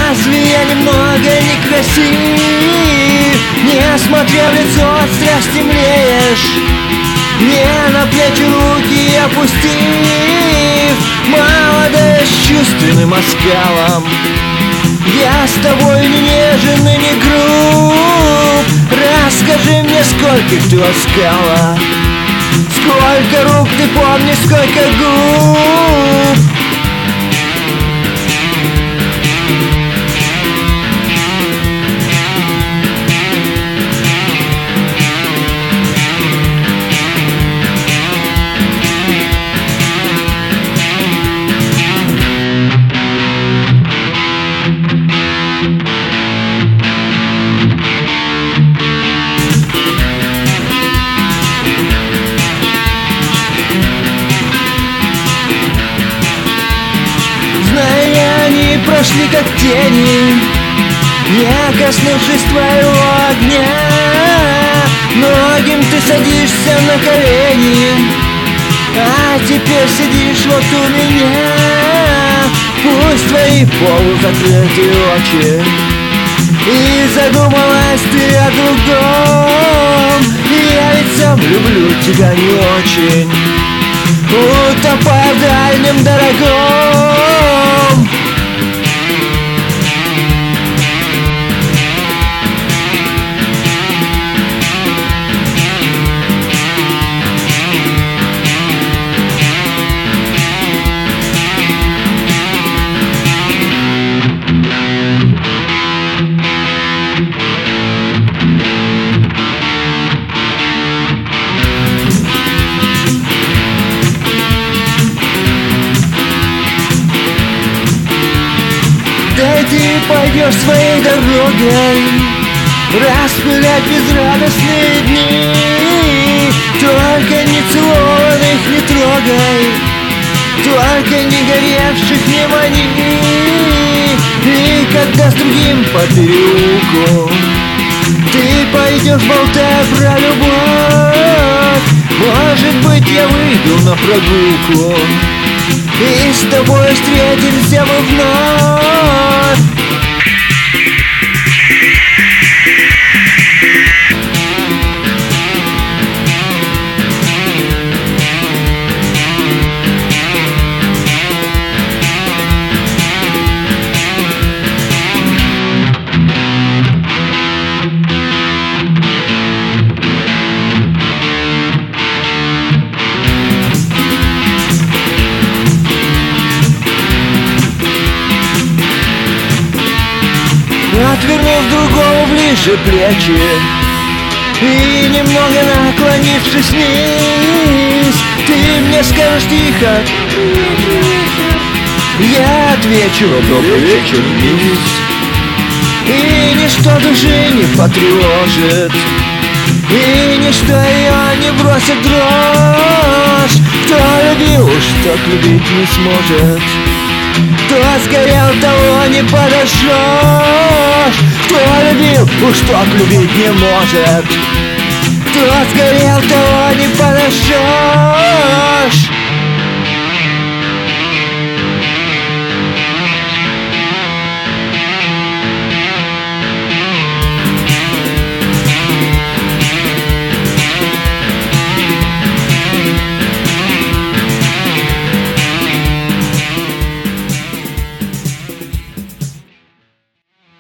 Разве я немного некрасив? Несмотря в лицо от страсти млеешь, не на плечи руки опустив, молодая с чувственным оскалом. Я с тобой не нежен и не груб. Расскажи мне, сколько ты ласкала, сколько рук ты помнишь, сколько губ. Прошли как тени, не коснувшись твоего огня. Многим ты садишься на колени, а теперь сидишь вот у меня. Пусть твои полузакрытые очи, и задумалась ты о другом. Я ведь сам люблю тебя не очень, утопая в дальнем дорогом. Да ты пойдешь своей дорогой, распылять безрадостные дни. Только не целованных не трогай, только не горевших не мани. И когда с другим по переулку ты пойдешь, болтая про любовь, может быть, я выйду на прогулку, и с тобой встретимся мы вновь. Отвернув другому ближе плечи и немного наклонившись вниз, ты мне скажешь тихо, я отвечу: добрый вечер, мисс. И ничто души не потревожит, и ничто ее не бросит дрожь. Кто любил, уж тот любить не сможет, кто сгорел, того не подожжешь. Кто любил, уж тот любить не может, кто сгорел, того не подожжешь.